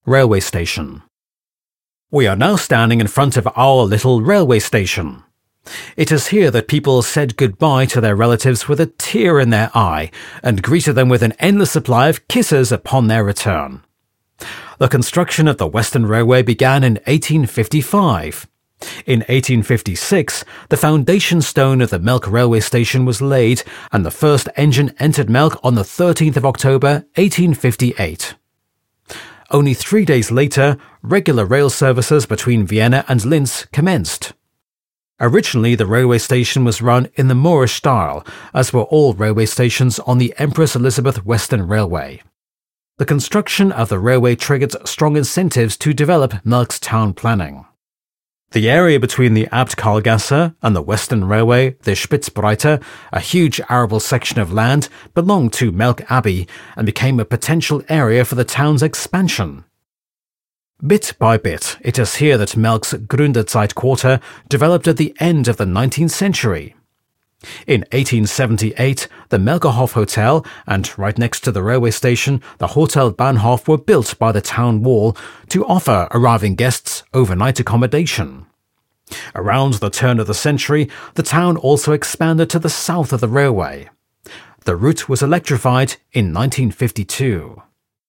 railway station. We are now standing in front of our little railway station. It is here that people said goodbye to their relatives with a tear in their eye and greeted them with an endless supply of kisses upon their return. The construction of the Western Railway began in 1855. In 1856, the foundation stone of the Melk railway station was laid and the first engine entered Melk on the 13th of October 1858. Only 3 days later, regular rail services between Vienna and Linz commenced. Originally, the railway station was run in the Moorish style, as were all railway stations on the Empress Elizabeth Western Railway. The construction of the railway triggered strong incentives to develop Melk's town planning. The area between the Abt-Karlgasse and the Western Railway, the Spitzbreite, a huge arable section of land, belonged to Melk Abbey and became a potential area for the town's expansion. Bit by bit, it is here that Melk's Gründerzeit Quarter developed at the end of the 19th century. In 1878, the Melkerhof Hotel and, right next to the railway station, the Hotel Bahnhof were built by the town wall to offer arriving guests overnight accommodation. Around the turn of the century, the town also expanded to the south of the railway. The route was electrified in 1952.